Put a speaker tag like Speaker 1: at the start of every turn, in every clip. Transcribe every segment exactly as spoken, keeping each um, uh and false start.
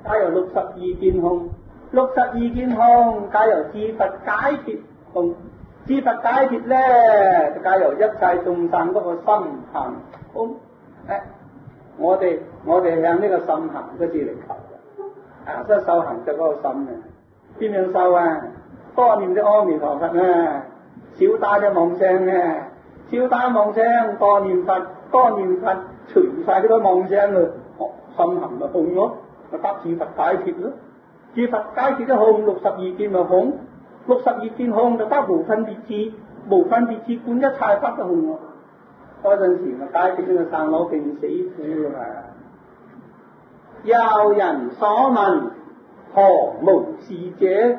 Speaker 1: 皆由六十二見空，六十二見空皆由自佛解脫空，自佛解脫咧皆由一切眾生嗰個心行空。誒，我哋我哋向呢個心行嗰字嚟求嘅，啊，所以修行就嗰個心嘅。點樣修啊？多念啲阿彌陀佛啊，少打啲妄想啊，少打妄想，多念佛，多念佛，除晒啲個妄想啊，心行咪空咯，咪得自佛解脫咯。自佛解脫都空，六十二見咪空，六十二見空就得無分別智，無分別智觀一切法都空咯。嗰陣時咪解決呢個生老病死苦啊！有人所問，何無是者？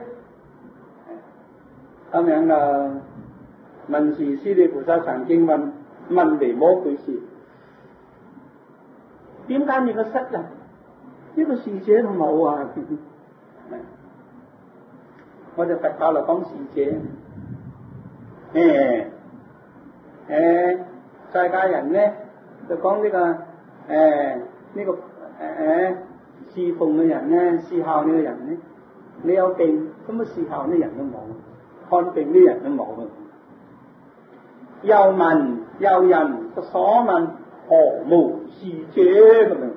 Speaker 1: 咁樣啊，文殊師利菩薩曾經問問尼摩居士：點解你個失啊？呢個是者都冇啊！我哋佛教嚟講是者，誒誒。世界人咧就講呢、這個誒呢、呃這個誒誒、呃、侍奉嘅人咧，侍候呢個人咧，你有病咁啊侍候啲人都冇，看病啲人都冇嘅。又問有人所問，何無是者咁樣？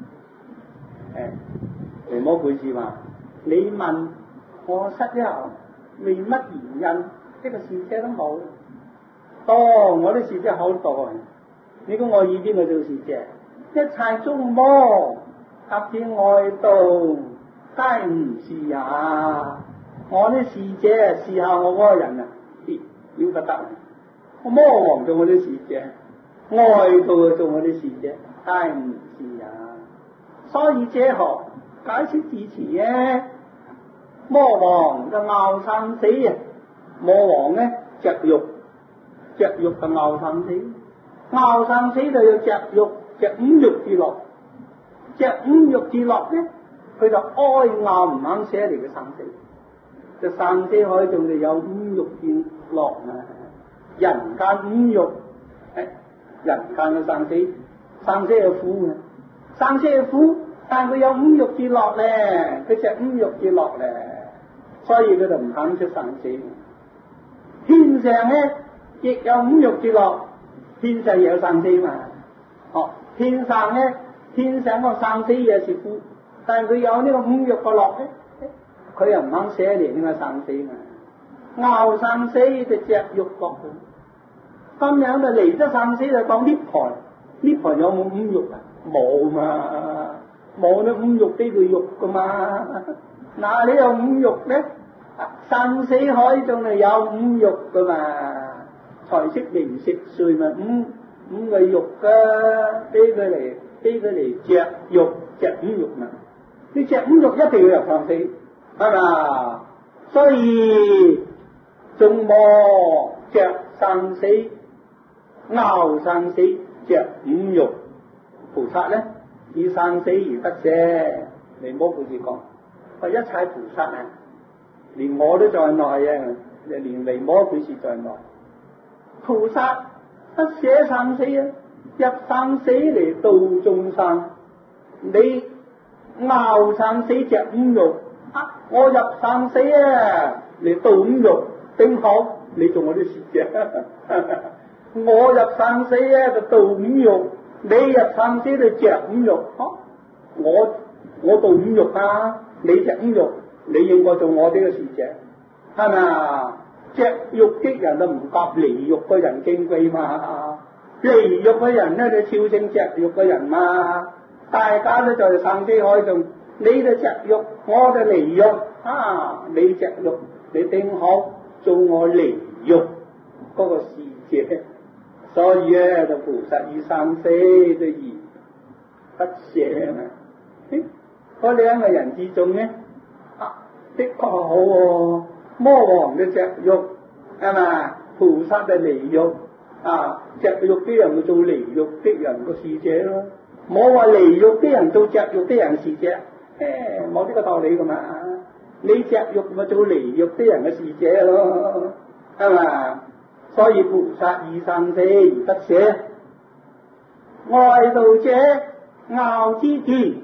Speaker 1: 誒，尼摩居士話：你問我失咗，為乜原因？呢、這個是者都冇。多、哦，我啲是者好多，你估我以邊個做是者？一切眾魔及至外道，皆唔是啊！我啲是者試下我嗰個人啊，咦，了不得！我魔王做我啲是者，外道做我啲是者，皆唔是啊！所以者何解釋至詞咧？魔王就拗生死啊！魔王咧着肉。着肉就拗生死，拗生死就要着肉，着五欲之樂，着五欲之樂咧，佢就哀拗唔肯捨離嘅生死，就生死海中就有五欲之樂啊！人間五欲，誒，人間嘅生死，生死係苦嘅，生死係苦，但佢有五欲之樂咧，佢着五欲之樂咧，所以佢就唔肯出生死。天上咧。亦有五欲之樂，天上亦有生死嘛。哦，天上咧，天上個生死也是苦，但係佢有呢個五欲個樂咧，佢又唔肯捨離呢個生死嘛。拗生死就着欲樂，咁樣就離咗生死就講涅槃。涅槃有冇五欲啊？冇嘛，冇呢五欲俾佢欲噶嘛。哪裏有五欲咧？生死海中係有五欲噶嘛。財色名食睡咪五五個欲噶，俾佢嚟俾佢嚟着欲着五欲嘛。你着五欲一定要入生死，係嘛？所以眾魔着生死，拗生死，着五欲。菩薩咧以生死而得捨。尼摩居士講，話一切菩薩啊，連我都在內啊，連尼摩居士在內。菩薩不捨生死啊，入生死嚟度眾生。你拗生死着五欲啊，我入生死啊嚟度五欲，頂好你做我啲事啫。我入生死啊就度五欲，你入生死就着五欲。啊、我我度五欲啊，你着五欲，你應該做我啲嘅事啫，係咪啊？着欲的人就唔夾離欲嘅人矜貴嘛，離欲嘅人咧就超勝着欲嘅人嘛，大家都在生死海中，你就着欲，我就離欲啊！你着欲，你頂好做我離欲嗰個事者，所以咧就菩薩以生死就而不捨嘛。嗰兩個人之中咧，啊，的確好喎、啊。魔王嘅着欲係嘛，菩薩嘅離欲啊，着欲啲人咪做離欲啲人個使者咯，冇話離欲啲人做着欲啲人使者，誒冇呢個道理噶嘛，你着欲咪做離欲啲人嘅使者咯，係嘛？所以菩薩以生死而得捨，外道者拗之見，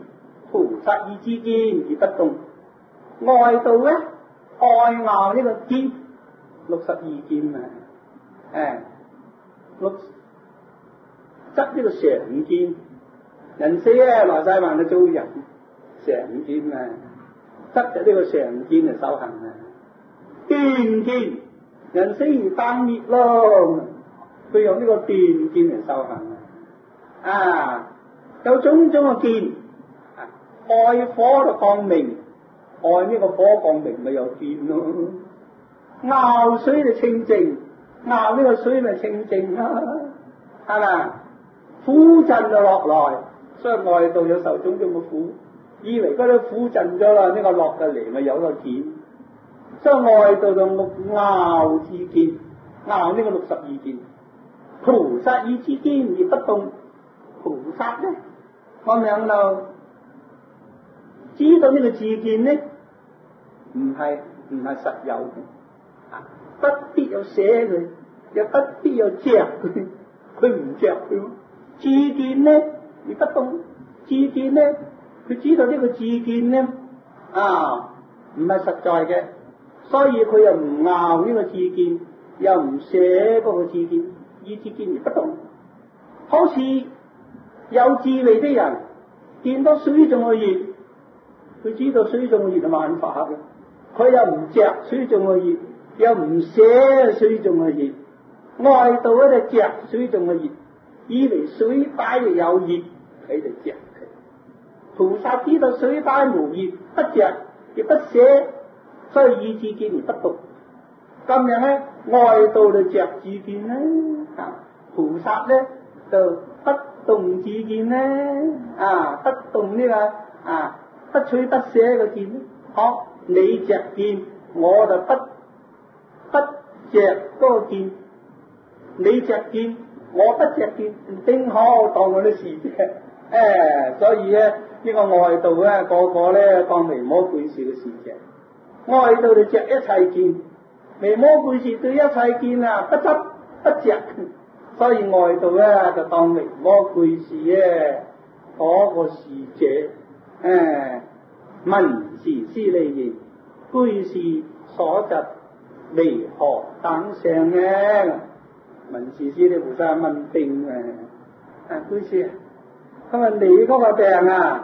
Speaker 1: 菩薩以知見而不動。外道咧愛拗呢個見，六十二見啊，誒六執呢個常見，人死咧來世還係做人常見啊，執就呢個常見嚟修行啊。斷見，人死而燈滅咯，佢用呢個斷見嚟修行啊。啊，有種種嘅見，愛火就降明，愛呢個火降明咪有見咯。拗水就清淨，拗呢個水咪清淨啦，係嘛？苦盡就落來，所以外道有受種種嘅苦，以為嗰啲苦盡咗啦，呢、這個落嘅嚟咪有個見，所以外道就六拗之見，拗呢個六十二見。菩薩以知見而不動，菩薩咧，我兩度知道呢個自見咧，唔係唔係實有嘅，啊，不必有捨佢，又不必有著佢，佢唔著佢。自見咧而不動，自見咧佢知道呢個自見咧啊唔係實在嘅，所以佢又唔拗呢個自見，又唔捨嗰個自見，以自見而不動。好似有智慧的人見到水中嘅熱，佢知道水中嘅熱係萬法嘅，佢又唔著水中嘅熱，又唔捨水中嘅熱。外道咧就著水中嘅熱，以為水擺就有熱，佢就著佢。菩薩知道水擺無熱，不著亦不捨，所以以自見而不動。今日咧外道就著自見啦，啊，菩薩咧就不動自見咧，啊，不動呢、這個啊不取不捨嘅見。好，你著見，我就不不著嗰個見。你著見，我不著見，丁可當我啲事啫。誒、哎，所以咧呢、這個外道咧個個咧當微摩背事嘅事啫。外道就著一切見，微摩背事對一切見啊不執不著，所以外道咧就當微摩背事咧嗰個事者。誒、哎，聞時師利言，居士所疾為何等相嘅？聞時師利菩薩問病啊，啊居士，佢話你嗰個病啊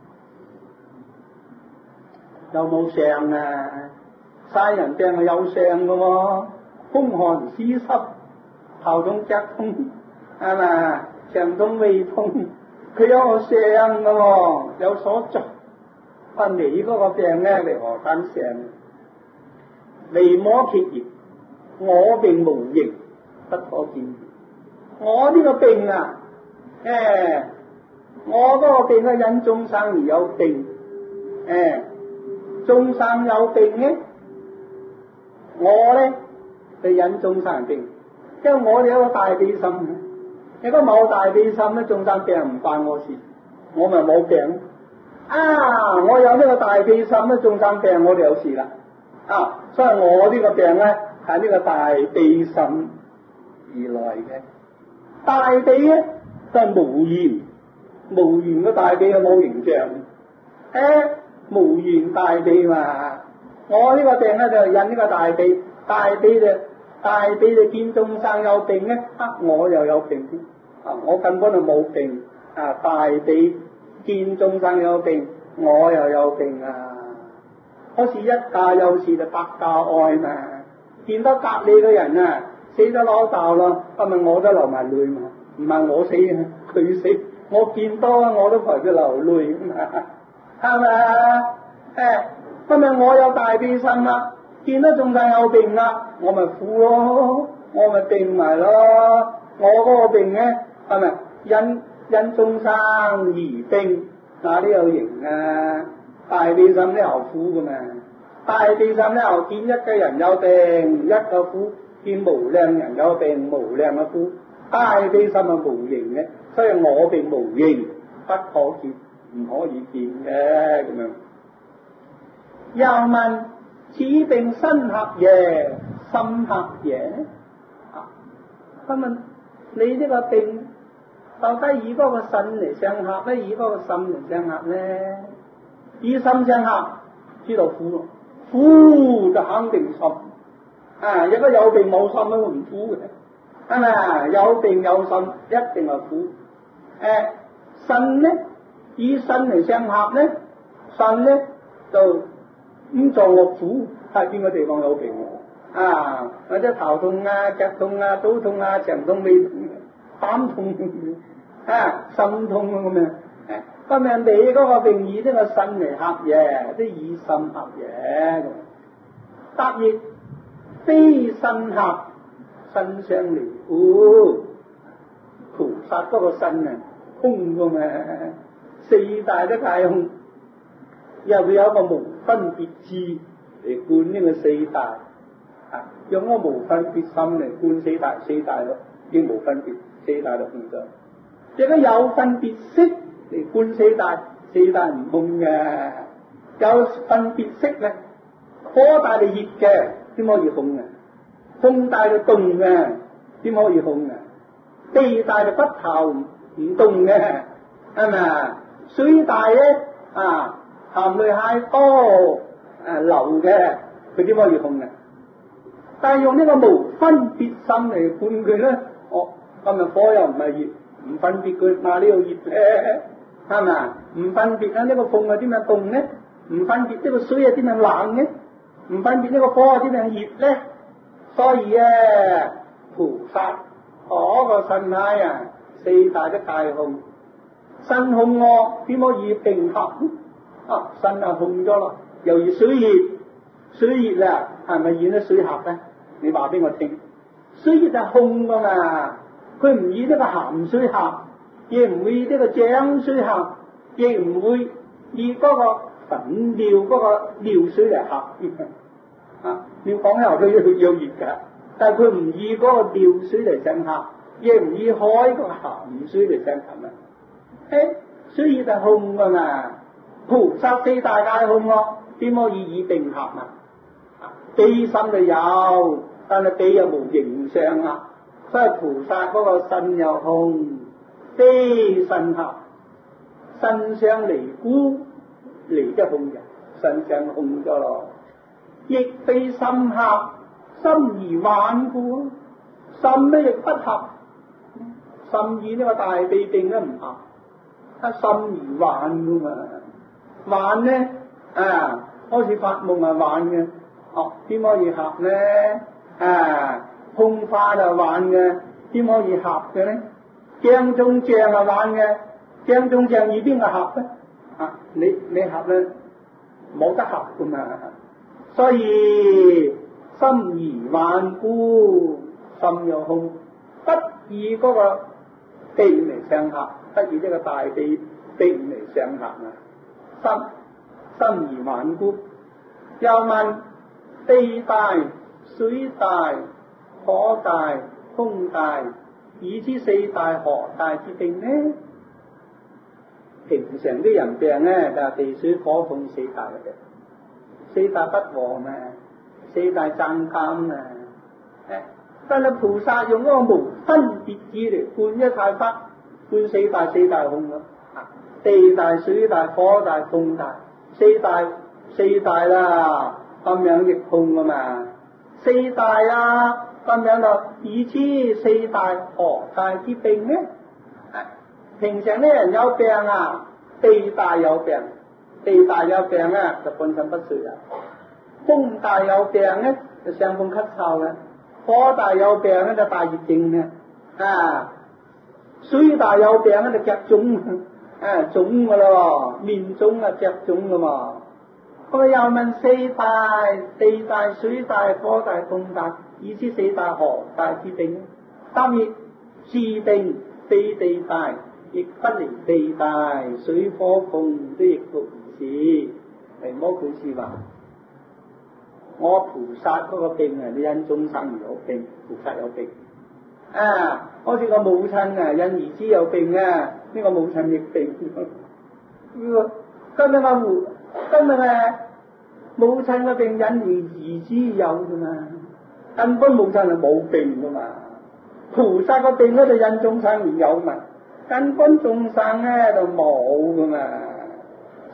Speaker 1: 有冇相啊？曬人病係有相嘅喎，風寒濕濕，頭痛腳痛，係嘛？長痛胃痛，佢有個相嘅喎，有所著。話你嗰個病咧為何等相？微摩詰言，我病無形，不可見。我呢個病啊，誒、哎，我嗰個病咧因眾生而有病，誒、哎，眾生有病咧，我咧就引眾生人病，因為我哋有個大悲心，如果冇大悲心咧，眾生病唔關我事，我咪冇病。啊！我有呢個大悲心咧，眾生病我哋有事啦。啊，所以我呢個病咧係呢個大悲心而來嘅。大悲咧就係無緣，無緣嘅大悲係冇形象。誒，無緣大悲嘛。我呢個病咧就引呢個大悲，大悲就大悲就見眾生有病咧，啊我又有病，啊我根本就冇病，啊大悲。見眾生有病，我又有病啊！好似一家有事就百家哀嘛。見到隔籬嘅人啊死咗老豆咯，咁咪我都流埋淚嘛。唔係我死啊，佢死，我見到我都陪佢流淚嘛，係咪啊？誒，咁咪我有大悲心啦，見到眾生有病啦，我咪苦咯，我咪病埋咯。我嗰個病咧係咪因？因眾生而病，哪裡有形啊？大悲心咧有苦噶嘛？大悲心咧又見一個人有病，一個苦；見無量人有病，無量嘅苦。大悲心係無形嘅，所以我病無形，不可見，唔可以見嘅咁樣。又問此病身合耶？心合耶？啊，佢問你呢個病？到底以嗰個腎嚟相合咧，以嗰個心嚟相合咧？ 以心相合，知道苦咯，苦就肯定心。啊，如果有病冇心都唔苦嘅，係咪啊？有病有心一定係苦。誒、啊，腎咧以腎嚟相合咧，腎咧就五臟六腑係邊個地方有病啊？或者頭痛啊、腳痛啊、肚痛啊、腸痛、胃痛、膽痛啊、心痛咁樣。咁樣你嗰個病以呢個腎嚟合嘅，即係以心合嘅。答亦非腎合，腎相離故。菩薩嗰個腎啊，空噶嘛，四大都皆空，又會有一個無分別智嚟觀呢個四大，啊，用個無分別心嚟觀四大，四大咯，叫無分別，四大就空咗。如果有分別識嚟觀四大，四大唔空嘅，有分別識咧，火大就熱嘅，點可以空啊？風大就凍嘅，點可以空啊？地大就骨頭唔動嘅，係咪啊？水大咧啊，含淚太多誒流嘅，佢點可以空啊？但係用呢個無分別心嚟觀佢咧，哦，今日火又唔係熱，唔分別佢哪呢度熱咧，係咪啊？唔分別啊，呢個風啊點樣凍咧？唔分別呢個水啊點樣冷咧？唔分別呢個火啊點樣熱咧？所以啊，菩薩嗰個腎體啊，四大都皆空，腎空我點可以並合？啊，腎啊空咗咯，由於水熱，水熱啊，係咪以呢水合咧？你話俾我聽，水熱係空噶嘛，佢唔以呢個鹹水合，亦唔會以呢個井水合，亦唔會以嗰個粉尿嗰個尿水嚟合。啊，尿講咧，佢要要熱噶，但係佢唔以嗰個尿水嚟相合，亦唔以海嗰個鹹水嚟相合啊！誒，水熱係空噶嘛，菩薩四大皆空咯，點可以以並合啊？悲心就有，但係悲又無形相啊，所以菩薩嗰個腎又空，非腎合，腎相離故，離得空嘅，腎相空咗咯。亦非心合，心而患故，心咧亦不合，心以呢個大悲定都唔合，啊心而患噶嘛，患咧啊，好似發夢係患嘅，哦點可以合咧？啊空化就患嘅，點可以合嘅咧？鏡中像係患嘅，鏡中像以邊個合咧？啊你你合咧冇得合噶嘛。所以心而患故，心又空，不以嗰個地嚟相合，不以呢個大地地嚟相合啊！心心而患故，又問地大、水大、火大、風大，以之四大何大之病呢？平常啲人病咧就係地水火風四大嘅。四大不和嘛，四大爭貪啊！誒，但係菩薩用嗰個無分別智嚟觀一切法，觀四大，四大空咯。地大、水大、火大、風大，四大四大啦，咁樣亦空噶嘛。四大啊，咁樣就以知四大何大之病呢？平常啲人有病啊，地大有病。地大有病咧，就半身不遂啦；風大有病咧，就傷風咳嗽啦；火大有病咧，就大熱症啦；啊，水大有病咧，就腳腫，啊腫噶咯，面腫啊腳腫噶嘛。咁啊又問四大，地大、水大、火大、風大，以知四大何大之病？答曰：是病非地大，亦不離地大，水火風都亦復。是，係摩古師話：我菩薩嗰個病啊，你因眾生而有病，菩薩有病啊！好似個母親啊，因兒子有病啊，呢、這個母親亦病。呢個今日個母，今日嘅母親嘅病因而兒子有噶嘛？根本母親係冇病噶嘛？菩薩個病咧就因眾生而有嘛？根本眾生咧就冇噶嘛？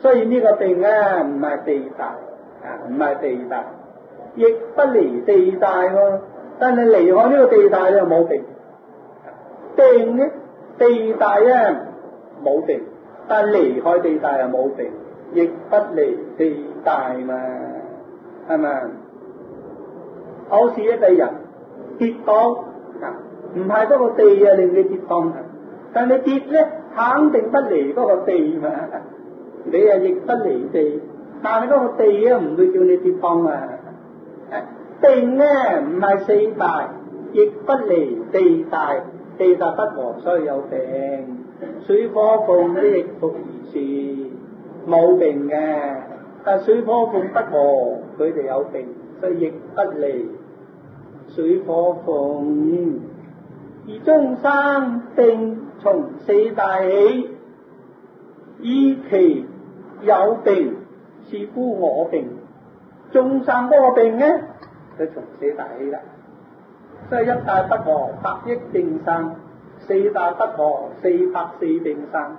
Speaker 1: 所以呢個病咧唔係地大啊，唔係地大，亦不離地大喎。但係離開呢個地大咧冇病，病咧地大咧冇病，但係離開地大又冇病，亦不離地大嘛，係咪？好似一個人跌倒啊，唔係嗰個地啊令你跌倒，但係你跌咧肯定不離嗰個地嘛。你啊亦不離地，但係嗰個地啊唔會叫你跌倒啊。病咧唔係四大，亦不離地大，地大不和所以有病。水火鳳啲亦復如是，冇病嘅，但係水火鳳不和，佢哋有病，所以亦不離水火鳳。而眾生病從四大起，依其有病，是故我病。眾生嗰個病咧，佢從四大起啦。所以一大不和，百億病生；四大不和，四百四病生。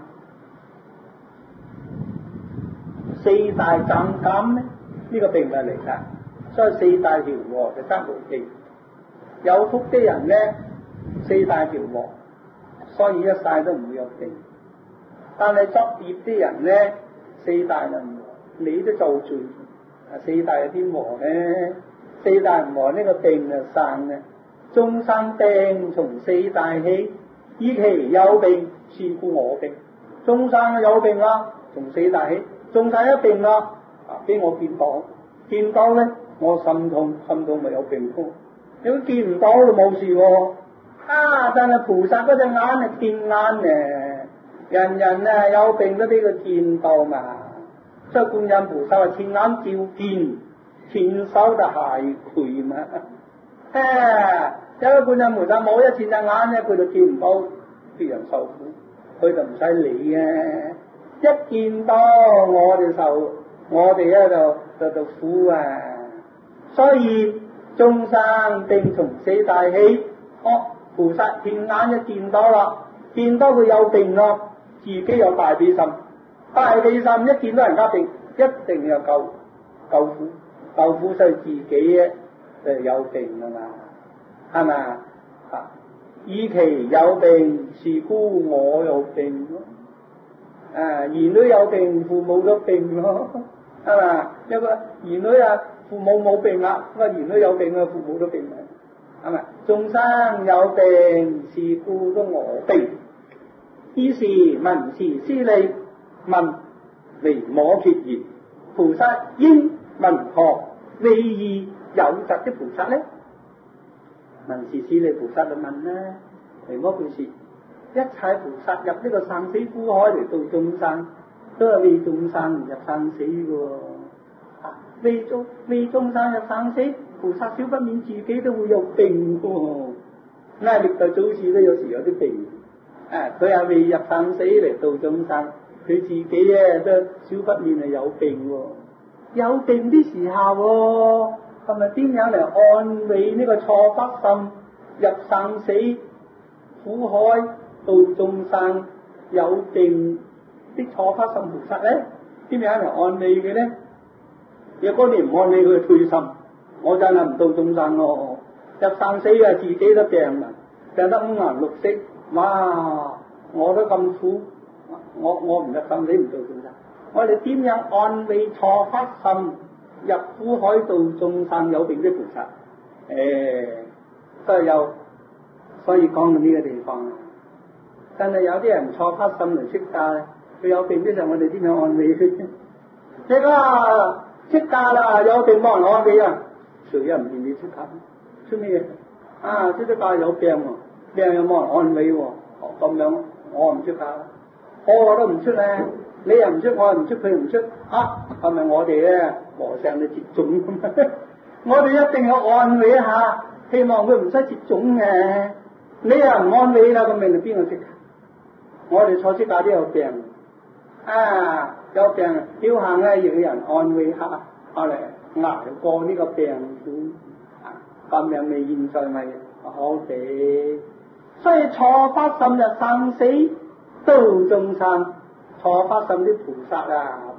Speaker 1: 四大斬減咧，呢、這個病就嚟㗎。所以四大調和就得無忌。有福啲人咧，四大調和，所以一世都唔會有病。但係作孽啲人咧，四大就唔和，你都做罪。啊，四大有點和咧？四大唔和呢個病就生嘅。眾生病從四大起，依其有病，是故我病。眾生有病啊，從四大起。眾生一病啊，啊俾我見到，見到咧我心痛，心痛咪有病咯。如果見唔到就冇事喎。啊，但係菩薩嗰隻眼係見眼嘅，人人啊有病都俾佢見到嘛。所以觀音菩薩話：前眼照見，前手就係佢嘛。啊，有個觀音菩薩冇一前隻眼咧，佢就見唔到別人受苦，佢就唔使理嘅。一見到我哋受，我哋咧就就就苦啊！所以眾生病從四大起。哦，菩薩前眼一見到啦，見到佢有病咯，自己有大悲心，大悲心一見到人家病，一定要救救苦，救苦所以自己咧就有病啊嘛，係咪啊？依其有病，是故我有病咯。啊，兒女有病，父母都病咯，係嘛？一個兒女啊，父母冇病啦，咁啊兒女有病啊，父母都病啦，係咪？眾生有病，是故都我病。於是聞時師利問為摩詰言：菩薩應問何為義有疾的菩薩呢？聞時師利菩薩就問啦，為摩詰事。一切菩薩入呢個生死苦海嚟度眾生，都係為眾生入生死嘅。啊，為眾為眾生入生死，菩薩少不免自己都會有病嘅。咁歷代祖師都有時有啲病。啊，佢係為入生死嚟度眾生，佢自己咧都少不免係有病嘅。有病啲時候，係咪點樣嚟安慰呢個錯不心入生死苦海？到眾生有病啲錯發心菩薩咧，點樣嚟安慰嘅咧？若果你唔安慰佢嘅退心，我真係唔到眾生咯。入生死啊，自己都病啦，病得五顏六色，哇！我都咁苦，我我唔入生死唔到眾生。我哋點樣安慰錯發心入苦海度眾生有病啲菩薩？誒、欸，都係有，所以講到呢個地方。但係有啲人錯發心嚟出家咧，佢有病嘅時候，我哋點樣安慰佢？即係話出家啦，有病冇人安慰啊？誰又唔願意出家？出咩嘢？啊，出咗家有病喎，病又冇人安慰喎，咁樣我唔出家，我都唔出咧，你又唔出，我又唔出，佢又唔出，啊，係咪我哋咧和尚嘅接種咁？我哋一定要安慰一下，希望佢唔使接種嘅。你又唔安慰啦，咁咪邊個出家？我哋坐出家都有病，啊有病，僥倖咧要有人安慰下，我嚟捱過呢個病苦，咁樣咪現在咪好地。所以錯發心入生死度眾生，錯發心啲菩薩啊，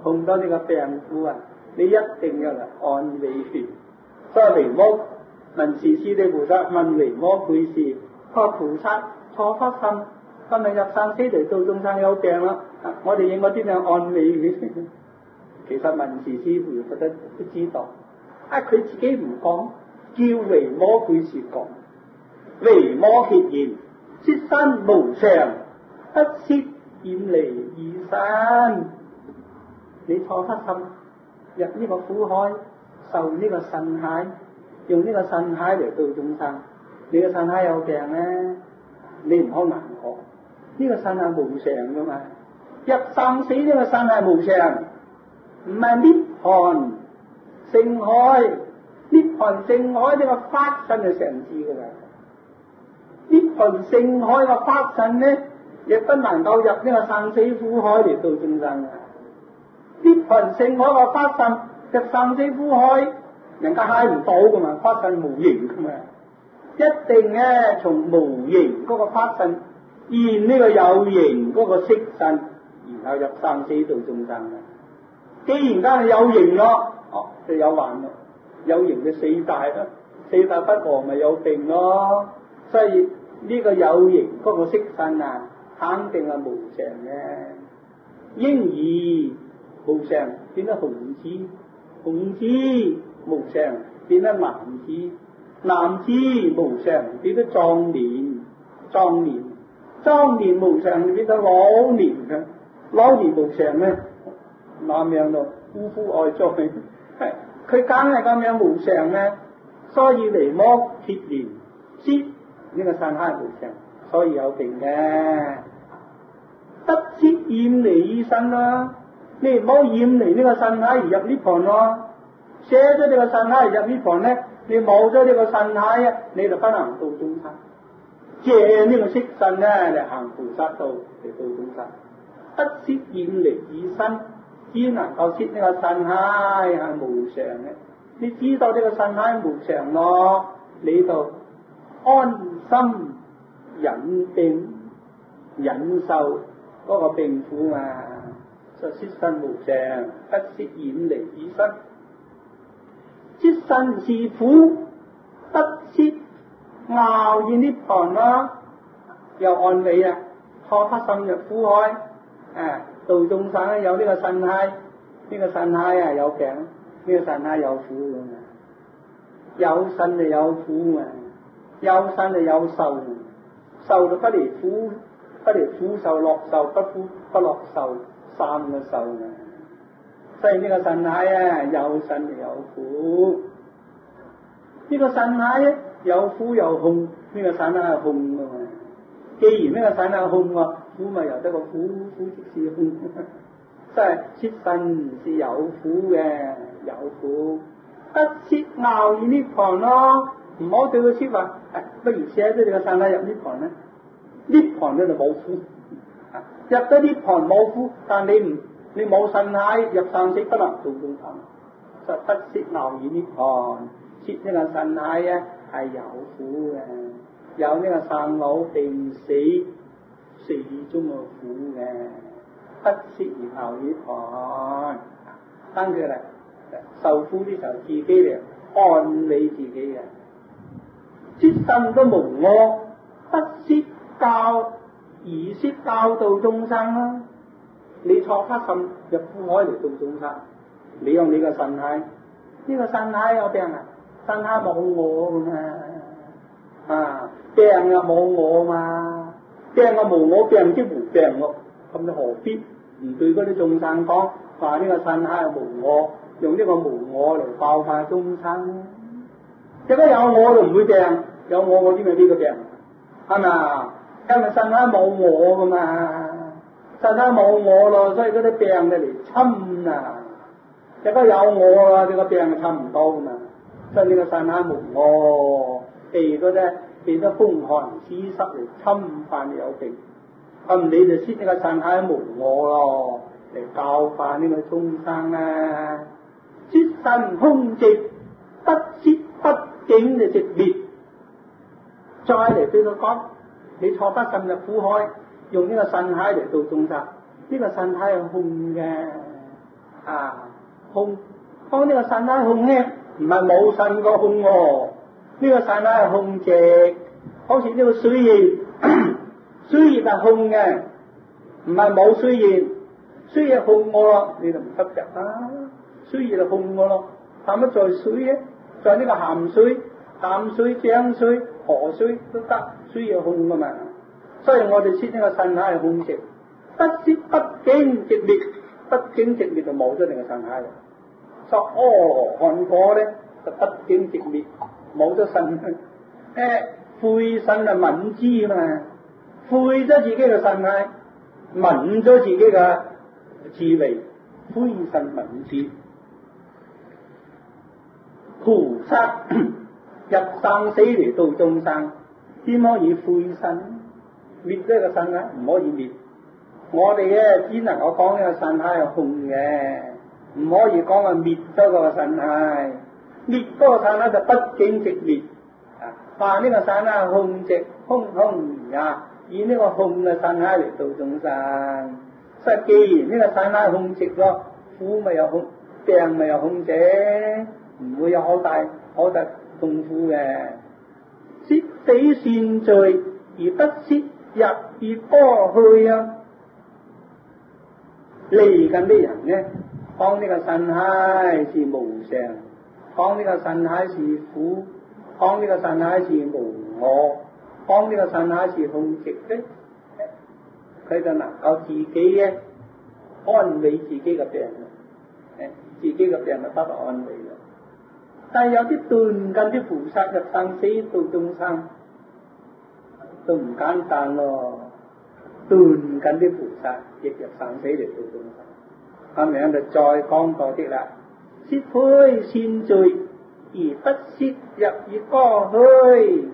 Speaker 1: 碰到呢個病苦啊，你一定要嚟安慰佢。所以維摩文殊師利菩薩問維摩居士：個菩薩初發心，今日入生死嚟度眾生有病啦，我哋應該點樣安慰佢？其實文殊師利菩薩都知道，啊佢自己唔講，叫維摩居士講。維摩詰言：色身無常，不攝染離二身。你初發心入呢個苦海，受呢個腎蟹，用呢個腎蟹嚟度眾生。你個腎蟹有病咧，你唔好難過。呢、這個腎係無常噶嘛，入生死呢個腎係無常，唔係涅槃聖海。涅槃聖海呢個法身係常智噶嘛。涅槃聖海個法身咧，亦不能夠入呢個生死苦海嚟度眾生。涅槃聖海個法身入生死苦海，人家揩唔到噶嘛，法身無形噶嘛，一定咧從無形嗰個法身現呢個有形嗰個色身，然後入生死度眾生。既然間係有形咯，哦就有患咯，有形嘅四大咯，四大不和咪有病咯。所以呢個有形嗰個色身啊，肯定係無常嘅。嬰兒無常變得雄子，雄子無常變得男子，男子無常變得壯年，壯年壯年無常變得老年嘅，老年無常咧，那樣咯，夫夫愛哉，佢梗係咁樣無常咧。所以維摩詰言：攝呢個腎係無常，所以有病嘅。不攝染離二身啦，你唔好染離呢個腎蟹而入涅槃咯。捨咗呢個腎蟹而入涅槃咧，你冇咗呢個腎蟹啊，你就不能度眾生。借呢個色身咧嚟行菩薩道嚟度眾生。不攝染離二身，只能夠攝呢個腎蟹係無常嘅。你知道呢個腎蟹無常咯，你就安心忍定忍受嗰個病苦啊，就色身無常，不攝染離二身。色身是苦，不攝熬現涅槃咯。又安慰啊，初發心入苦海，啊度眾生咧有呢個腎蟹，呢、這個腎蟹啊有病，呢、這個腎蟹有苦噶嘛，有腎就有苦啊，有腎就有受，受就不離苦，不離苦受樂受，不苦不樂受，三個受啊。所以呢個腎蟹啊，有腎就有苦。呢、這個腎蟹咧有苦有空，呢、這個腎蟹係空噶嘛。既然呢個腎蟹係空啊，苦咪由得個苦，苦即是空。即係攝身是有苦嘅，有苦。不攝熬現涅槃咯，唔好對佢攝話，不如捨咗你個腎蟹入涅槃咧。涅槃咧就冇苦，入咗涅槃冇苦，但你唔你冇腎蟹入生死不能度眾生，就不攝熬現涅槃。攝呢個腎蟹啊係有苦嘅，有呢個生老病死四種嘅苦嘅，不攝而熬涅槃。跟住嚟受苦啲時候自己嚟安慰自己嘅，攝身都無我，不攝教而攝教導眾生啦。你初發心入苦海嚟度眾生，你用你個腎蟹，呢、這個腎蟹有病啊，腎蟹冇我噶嘛，啊病又冇我嘛，病又無我，病即無病咯，咁你何必唔對嗰啲眾生講話呢個腎蟹無我，用呢個無我嚟教化眾生？如果有我就唔會病，有我我點解呢個病？係咪？因為腎蟹冇我噶嘛，腎蟹冇我咯，所以嗰啲病就嚟侵啊。如果有我啦，呢個病就侵唔到噶嘛。所以呢個腎蟹無我，被嗰啲變得風寒濕濕嚟侵犯你有病，咁你就攝呢個腎蟹無我咯，嚟教化呢個眾生啊。攝身空寂，不攝不境就直滅。再嚟對佢講，你初發心入苦海，用呢個腎蟹嚟度眾生，呢、這個腎蟹係空嘅， 啊控，當呢個腎係控咧，唔係冇腎個控喎，呢個腎係控直，好似呢個水液，水液係控嘅，唔係冇水液，水液控我咯，你就唔得入啦，水液就控我咯，係乜在水嘅？在呢個鹹水、淡水、井水、河水都得，水液控噶嘛，所以我哋切呢個腎係控直，不切不經直滅，不經直滅就冇咗你個腎係。作阿羅漢果咧就不經直滅，冇咗腎誒，悔腎係泯之嘛，悔咗自己嘅腎係，泯咗自己嘅智慧，悔腎泯之。菩薩入生死嚟度眾生，點可以悔腎？滅咗個腎啊，唔可以滅。我哋咧只能夠講呢個腎係控嘅。唔可以講話滅咗個腎係，滅嗰個腎咧就不經直滅啊！話呢個腎係控直空空啊，以呢個控嘅腎係嚟度眾生。所以既然呢個腎係控直咯，苦咪有控，病咪有控者，唔會有好大好大痛苦嘅。攝死善罪而不攝入而過去啊！嚟緊啲人咧。講呢個腎係是無常，講呢個腎係是苦，講呢個腎係是無我，講呢個腎係是控直的，佢就能夠自己嘅安慰自己嘅病，誒，自己嘅病就得到安慰啦。但係有啲斷根啲菩薩入生死度眾生，都唔簡單咯。斷根啲菩薩亦入生死嚟度眾生。咁樣就再講多啲啦，攝悔善罪而不攝入而過去，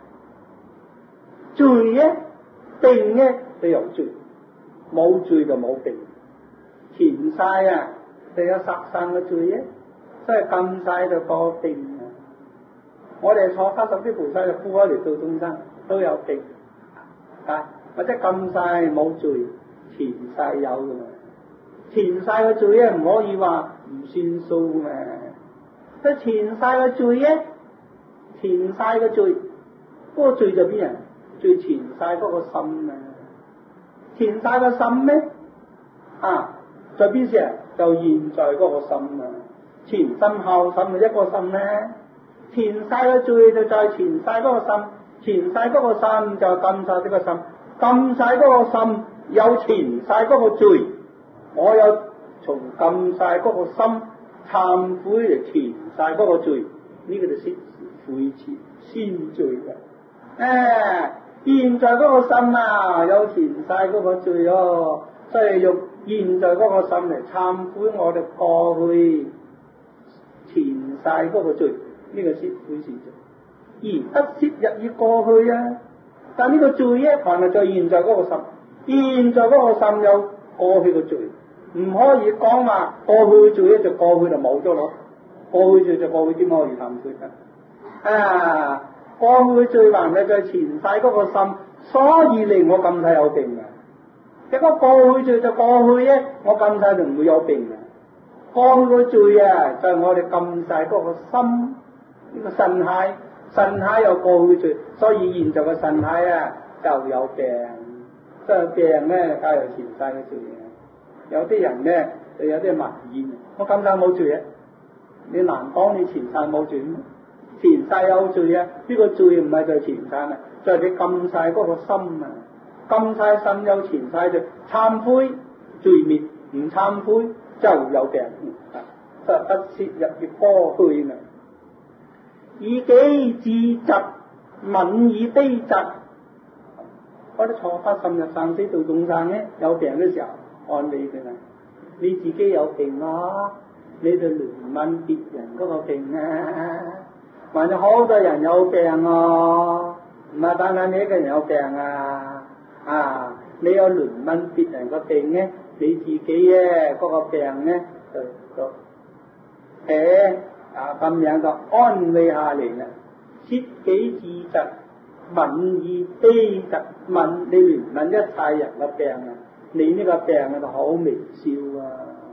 Speaker 1: 罪咧定咧就有罪，冇罪就冇定，前世啊就有殺生嘅罪咧，所以今世就過定啊。我哋坐七十啲菩薩就呼開嚟度眾生都有定啊，或者今世冇罪，前世有嘅嘛。前世嘅罪咧唔可以話唔算數嘅，即係前世嘅罪咧，前世嘅罪，嗰、那個罪就邊人？最前世嗰個心啊，前世嘅心咧啊，在邊時啊？就現在嗰個心啊，前心後心係一個心咧，前世嘅罪就在前世嗰個心，前世嗰個心就今世呢個心，今世嗰個心有前世嗰個罪。我有從禁晒嗰個心懺悔嚟填晒嗰個罪，呢、這個就先悔前先罪嘅。誒、啊，現在嗰個心啊有填晒嗰個罪哦，所以用現在嗰個心嚟懺悔我哋過去填晒嗰個罪，呢、這個先悔前罪。而不攝入於過去啊，但呢個罪咧，凡係在現在嗰個心，現在嗰個心有過去嘅罪。唔可以講話過去罪咧就過去就冇咗咯，過去罪就過去，點可以懺悔啊？啊，過去罪還係在前世嗰個心，所以令我今世有病嘅。如果過去罪就過去咧，我今世就唔會有病嘅。過去嘅罪啊，就係、是、我哋今世嗰個心呢、這個腎骸，腎骸有過去罪，所以現在嘅腎骸啊就有病。所以病咧，梗係前世嘅罪。有啲人咧就有啲埋怨，我今世冇罪啊！你難講你前世冇罪咩？前世有罪啊！呢、這個罪唔係在前世啊，就係你今世嗰個心啊！今世心有前世罪，懺悔罪滅，唔懺悔就有病啊！不攝入於過去啊！以己自疾，泯以悲疾。我哋錯發深入生死度眾生咧，有病嘅時候。安慰佢啦，你自己有病啊，你就憐憫別人嗰個病啊，或者好多人有病啊，唔係單單你一個人有病啊，啊，你有憐憫別人個病咧，你自己咧嗰個病咧就就誒啊咁樣就安慰下嚟啦，攝己自疾，泯以悲疾，泯你憐憫一切人嘅病啊。你呢個病啊就好微笑啊，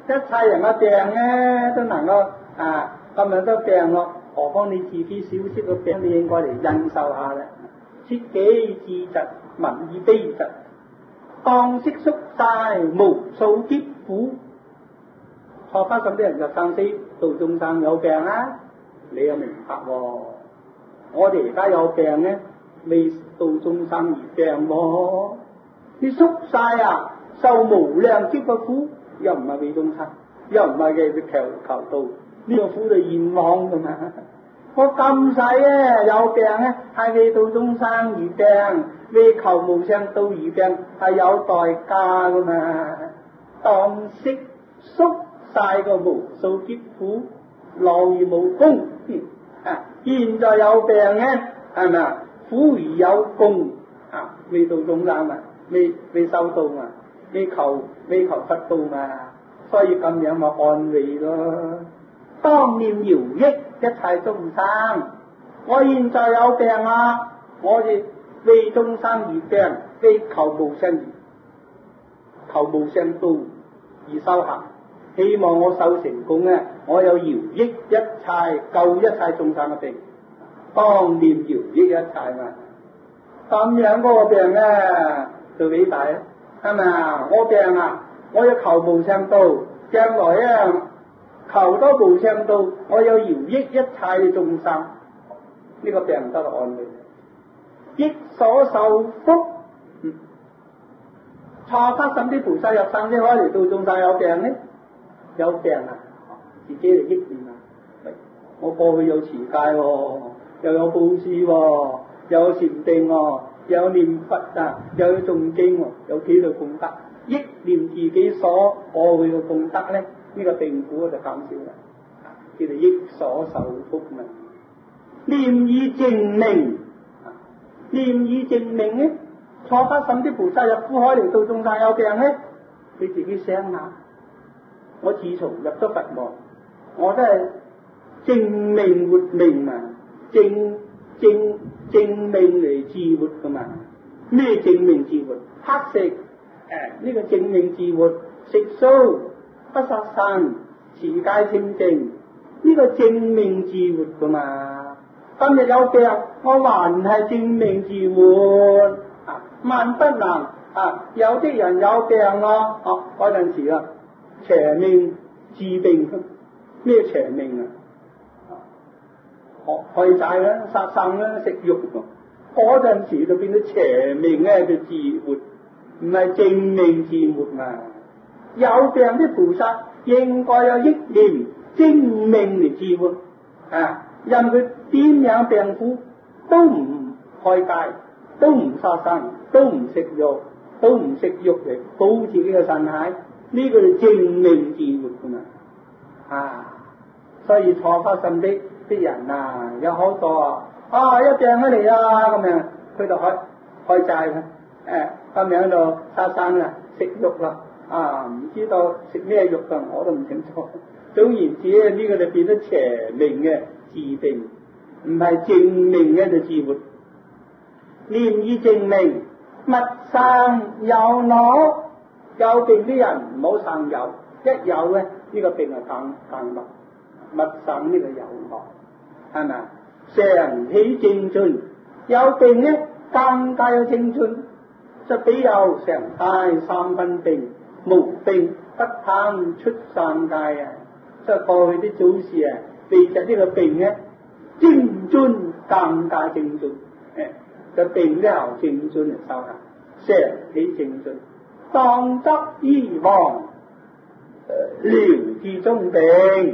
Speaker 1: 一切人嘅病咧都能夠啊咁樣都病咯，何況你自己少少嘅病，你應該嚟忍受下啦。切己自疾，民以悲疾，當悉縮晒無數劫苦。錯發心啲人就生死度眾生有病啊，你又明白喎、哦？我哋而家有病咧，未度眾生而病喎、哦，你縮晒啊，受無量劫嘅苦，又唔係為眾生，又唔係嘅求求道，呢、這個苦就冤枉噶嘛。我咁細咧有病咧，係為度眾生而病，為求無上道而病，係有代價噶嘛。當悉縮晒個無數劫苦，勞而無功。啊，現在有病咧，係咪啊？苦而有功啊，為度眾生嘛，未未修道嘛，未求未求佛道嘛，所以咁樣咪安慰咯。當念饒益一切眾生，我現在有病啊，我哋為眾生而病，為求無上而求無上道而修行，希望我修成功咧，我有饒益一切救一切眾生嘅病，當念饒益一切嘛，咁樣嗰個病咧就偉大啊，係咪啊？我病啊，我要求無上道，將來啊求多無上道，我有饒益一切眾生，呢、這個病得到安慰，益所受福。嗯，錯發心啲菩薩入生先可以嚟到眾生有病咧，有病啊，自己嚟益念啊。我過去有持戒喎、哦，又有布施喎，又有禪定喎，又有念佛啊，又有誦經喎，有幾多功德？益念自己所過去嘅功德咧。呢個病苦就減少啦，叫做益所受福嘛。念以淨明，念以淨明咧，錯發心啲菩薩入苦海嚟到眾生有病咧，你自己想下。我自從入咗佛門，我都係正命活命啊，正正正命嚟自活噶嘛。咩正命自活？乞食，誒、呃、呢、這個正命自活，食素。不殺生，持戒清淨，呢、這個正命自活噶嘛。今日有病，我還係正命自活啊！萬不能啊！有啲人有病啊，哦嗰陣時啊，邪命治病，咩邪命啊？哦，害債啦，殺生啦，食肉，嗰陣時就變咗邪命咧，就自活，唔係正命自活嘛。有病啲菩薩應該有益念精命嚟自活啊！任佢點樣病苦，都唔開戒，都唔殺生，都唔食肉，都唔食肉嚟保自己嘅身體，呢、這個係正命自活噶嘛啊！所以錯發心啲啲人啊，有好多啊，啊一病起嚟啊咁樣，佢就開開戒啦，誒咁樣喺度殺生啊，食肉啦。啊，唔知道食咩肉噶，我都唔清楚。總言之咧，呢、這個就變咗邪命嘅治病，唔係正命嘅就治活。念以正命，勿生有惱。有病啲人唔好生有，一有咧呢、這個病係更更密，勿生呢個有惱，係咪啊？常喜正俊，有病咧更加有正俊，就比有常態三分病。無病不貪出三界啊！即係過去啲祖師啊，避着呢個病咧，精進更加精進，誒，就病咧後精進嚟修行，常喜精進，當執醫王，療治中病。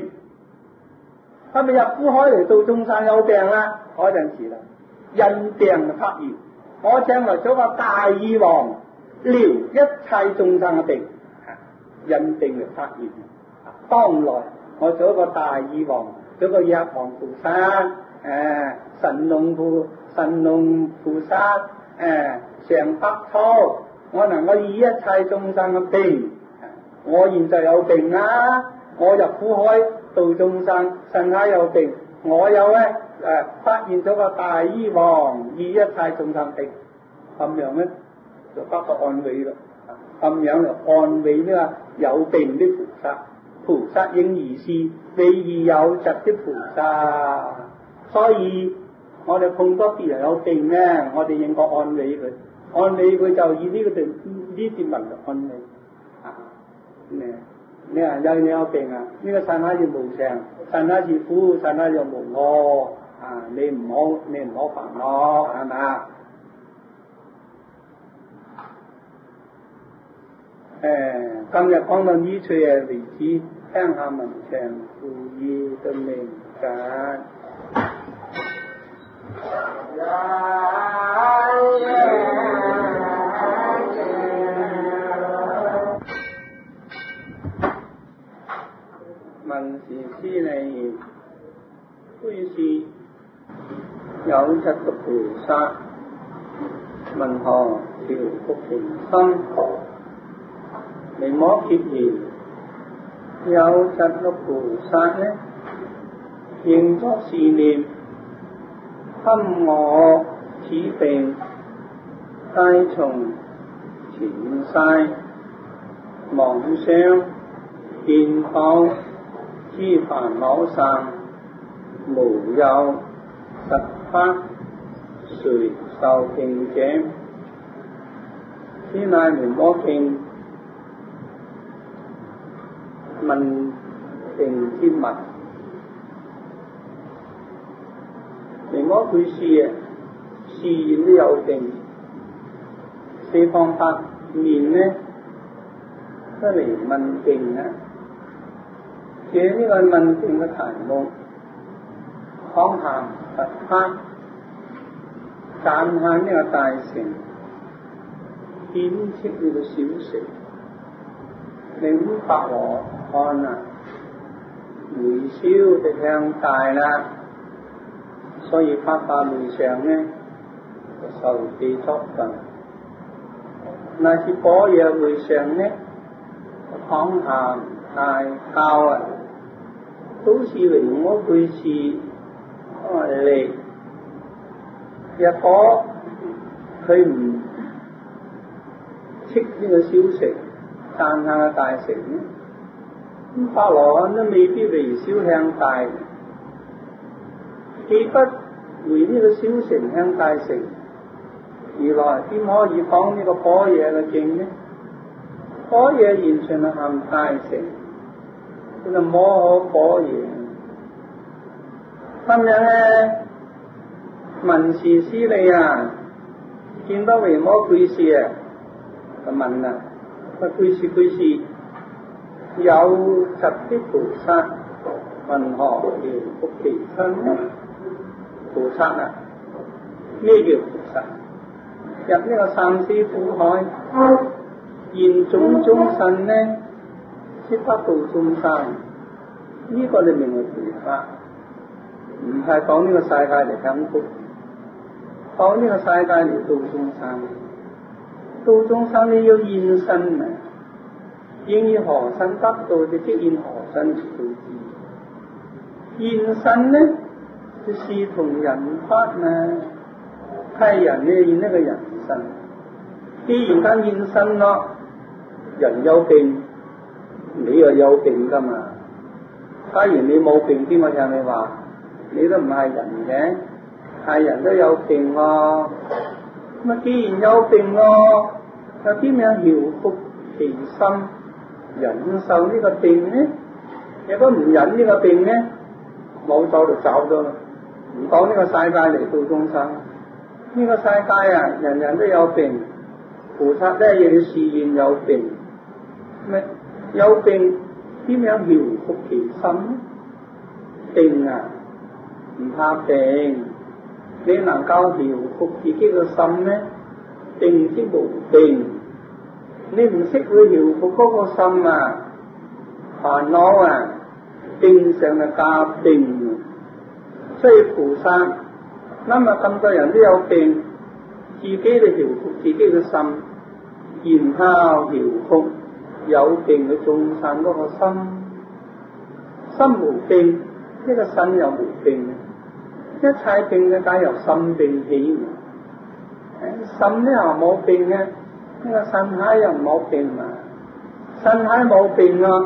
Speaker 1: 係咪入苦海嚟到眾生有病啦？嗰陣時啦，因病就發現，我將來做個大醫王，療一切眾生嘅病。因病嚟發現，當來我做一個大醫王，做一個藥王菩薩，誒、呃、神農菩神農菩薩，誒、呃、常百草，我能夠醫一切眾生嘅病。我現在有病啊，我入苦海度眾生，身體有病，我有咧誒、呃、發現咗個大醫王，醫一切眾生病，咁樣咧就得到安慰啦。咁樣就安慰呢個有病啲菩薩， 菩薩應如是，利於有疾的菩薩。所以我哋碰到別人有病咧，我哋應該安慰佢，安慰佢就以呢個病呢啲文嚟安慰啊。你你話有你有病啊？呢、這個身體就無常，身體是苦，身體又無我啊！你唔好你唔好煩惱，係咪？誒，今日講到呢處嘅為止，聽下文長故意嘅名解。文是師利，居士有疾嘅菩薩，問何調伏其心？尼摩詰言：有疾嘅菩薩呢，應作是念：今我此病，皆從前世妄想見報之煩惱散，無有實法，誰受病者？此乃尼摩經問病之物。尼摩佢試啊，試驗都有病，四方八面呢都嚟問病啊。寫呢個問病嘅題目，講下實法，讚下呢個大乘，顯斥呢個小乘。令法和看啊，回燒就向大啦，所以發法會上呢就受記作分。乃至般若會上呢，講下大教啊，都是為我佢是嚟，若果佢唔斥呢個小乘，讚下大乘咧，咁法羅漢都未必微燒向大，既不回呢個小乘向大乘，而來點可以講呢個般若嘅經呢？般若完全係含大乘，佢就摩訶般若。咁樣咧，文士師利啊，見到維摩居士啊，就問啦。居士居士，有疾的菩薩，問何調伏其心呢？菩薩啊，咩叫菩薩？入呢個三世苦海，現種種身呢，即得度眾生。呢、這個你名為菩薩，唔係講呢個世界嚟享福，講呢個世界嚟度眾生。度眾生你要現身啊！應以何身得到就即現何身而度之。現身呢，就視同人法嘛，係人你現一個人身。既然間現身咯，人有病，你又有病噶嘛？假如你冇病，點解聽你話？你都唔係人嘅，係人都有病喎。咁啊，既然有病咯，又點樣調伏其心，忍受呢個病呢？如果唔忍呢個病呢，冇走就走咗啦。唔講呢個世界嚟度眾生，呢個世界啊，人人都有病，菩薩咧亦要示現有病。咩有病？點樣調伏其心呢？病啊，唔怕病。你能夠調伏自己嘅心呢？病之無病，你唔識去調伏嗰個心啊，煩惱啊，病上就加病。所以菩薩諗下咁多人都有病，自己嚟調伏自己嘅心，然後調伏有病嘅眾生嗰個心。心無病，呢個身又無病。一切病嘅皆由心病起，心呢又冇病嘅，呢個身體又冇病啊，身體冇病啊，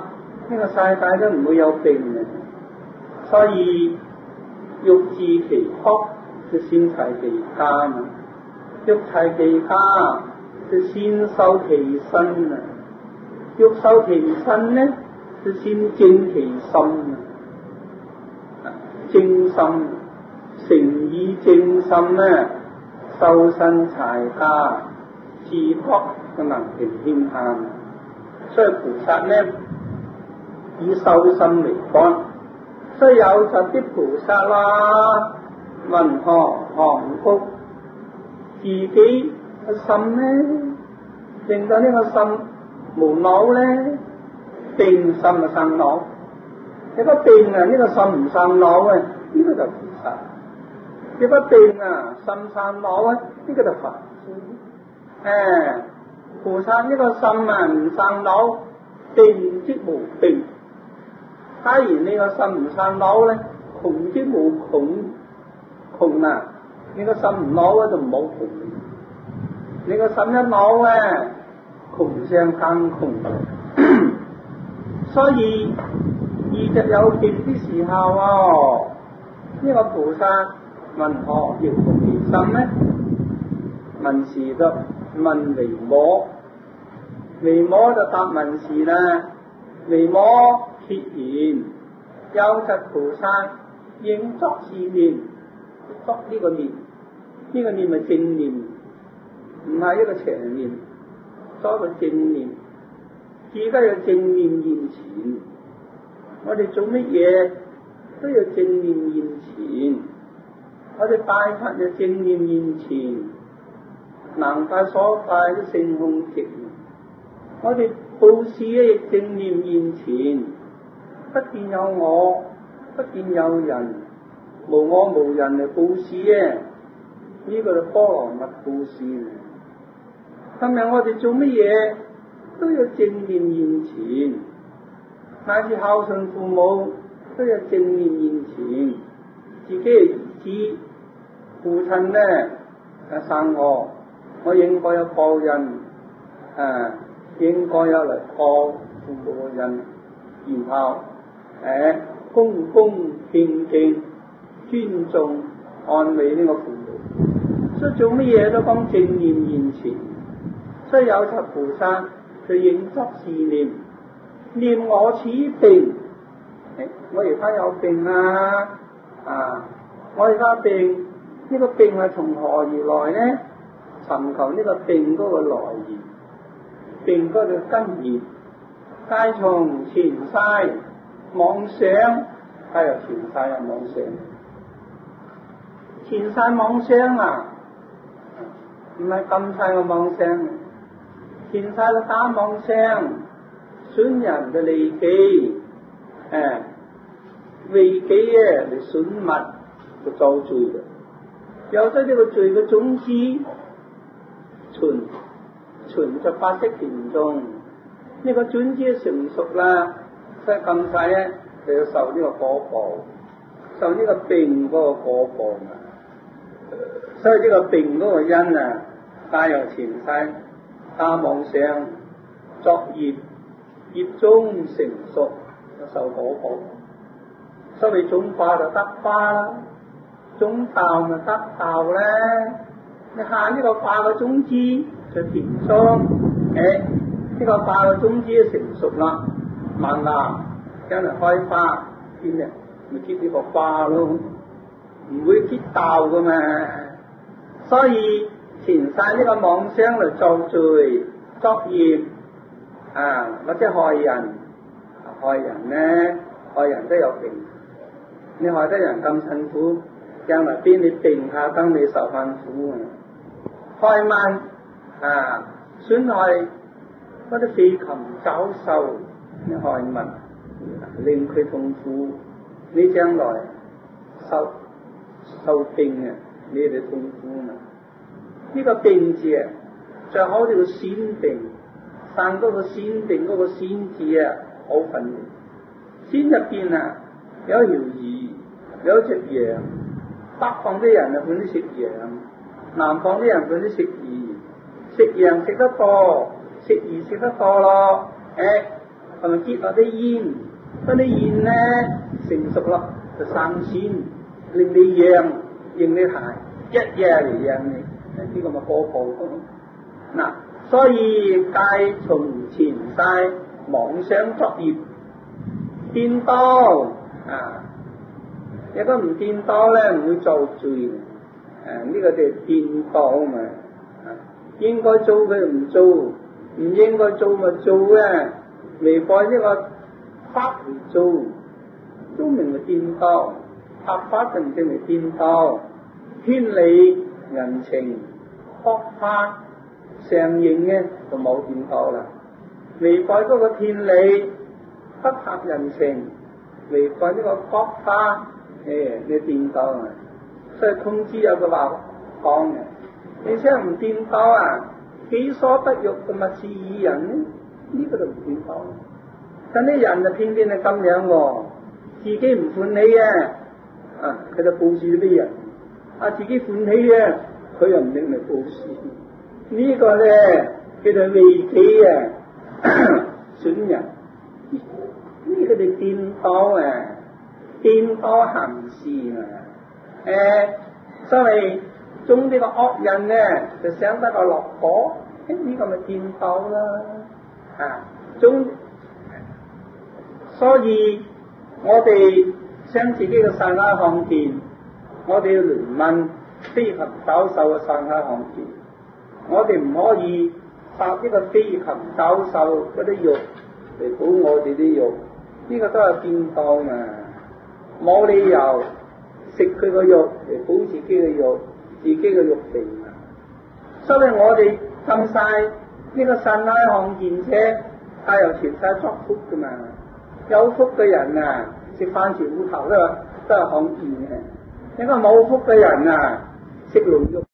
Speaker 1: 呢個世界都唔會有病嘅，所以欲治其哭，就先齊其家嘛；欲齊其家，就先修其身啊；欲修其身呢，就先正其心啊。正心，誠意正心呢，修身齊家，治國就能平天下。所以菩薩呢，以修心為幹，所以有實啲菩薩啦，雲河降伏自己個心呢，令到呢個心無腦咧，定心就生腦。你個定啊，呢、這個心唔生腦啊，呢、這個就菩薩。你個定啊，心生腦啊，呢、這個就佛。誒，菩薩呢個心啊唔生腦，定即無定。假如你個心唔生腦咧，窮即無窮。窮啊，你個心唔腦咧就冇窮。你個心一腦咧，窮上更窮。所以遇着有病的時候哦，呢、這個菩薩問何要服其心呢？文士就問維摩，維摩就答文士啦。維摩揭言：有實菩薩應作是念，作呢個念，呢、這個念係正念，唔係一個邪念，作一個正念。而家有正念現前，我哋做乜嘢都有正念現前。我哋拜佛有正念現前，能快所拜都性空寂。我哋布施亦正念現前，不見有我，不見有人，無我無人嚟布施啊！呢、這個就波羅蜜布施。今日我哋做乜嘢都有正念現前，乃至孝順父母都有正念現前。自己嘅兒子父親呢生我，我應該有報恩，啊，應該有嚟報父母嘅恩，然後誒恭恭敬敬尊重安慰呢個父母。所以做乜嘢都講正念現前。所以有實菩薩佢應作是念，念我此病，欸、我而家有病啊！啊，我而家病，呢、這個病係從何而來呢？尋求呢個病嗰個來源，病嗰個根源，皆從前世妄想，皆由前世有妄想。前世妄想啊，唔係今世嘅妄想。前世嘅打妄想，損人嘅利己，誒、啊，為己嘅嚟損物，就造罪嘅。有咗呢個罪嘅種子，存存就法識田中，呢、這個種子成熟啦，所以咁細咧就要受呢個果報，受呢個病嗰個果報啊。所以呢個病嗰個因啊，皆由前世打妄想作業，業中成熟就受果報。所以種花就得花啦，種稻咪得稻咧。你下呢個花嘅種子就田中，誒、哎、呢、這個花嘅種子成熟啦，慢啦，將來開花，見咩？咪結呢個花咯，唔會結稻噶嘛。所以前世呢個妄想嚟作罪作業啊，或者害人，害人呢，害人都有病。你害得人咁辛苦，將來邊你病下更你受辛苦啊！害民啊，損害嗰啲飛禽走獸，你害民，令佢痛苦，你將來受受病啊，你哋痛苦嘛？呢、這個病字啊，就好似個仙病，生嗰個仙病嗰個仙字啊，好訓練。仙入邊啊，有條魚，有隻羊。北方啲人啊，本啲食羊；南方啲人本啲食魚。食羊食得多，食魚食得多咯。誒、哎， 同埋結落啲煙，嗰啲煙咧成熟咯就生錢，令你贏，贏你行，一夜嚟贏你，呢、這個咪過步嗱。所以戒從前世妄想作業，顛倒啊！如果唔顛倒咧，唔會做罪。誒、啊，呢、這個就係顛倒嘛。啊，應該做佢唔做，唔應該做咪做啊！違背呢個法嚟做，都名為顛倒。合法就唔正為顛倒，天理人情學法常認嘅就冇顛倒啦。違背嗰個天理不合人情，違背呢個國法，誒，你顛倒啊！所以孔子有個話講嘅，你想唔顛倒啊？己所不欲，咁咪是以人呢？呢、這個就唔顛倒。但啲人就偏偏係咁樣喎，自己唔歡喜啊，啊，佢就報事啲人；啊，自己歡喜啊，佢又唔拎嚟報事。這個、呢個咧叫做利己啊，損人。呢、這個就顛倒啊，顛倒行事啊。誒、呃，所謂種呢個惡人咧，就想得個樂果，呢、這個咪顛倒啦。啊，種。所以我哋將自己嘅善惡看見，我哋要聯問飛禽走獸嘅善惡看見，我哋唔可以殺呢個飛禽走獸嗰啲肉嚟補我哋啲肉，呢、這個都係顛倒嘛，冇理由食佢個肉嚟補自己嘅肉，自己嘅肉肥嘛。所以我哋咁晒呢個善惡看見啫，係由前世作福噶嘛。有福嘅人啊，食番薯芋頭都都係看見嘅；一個冇福嘅人啊，食龍肉。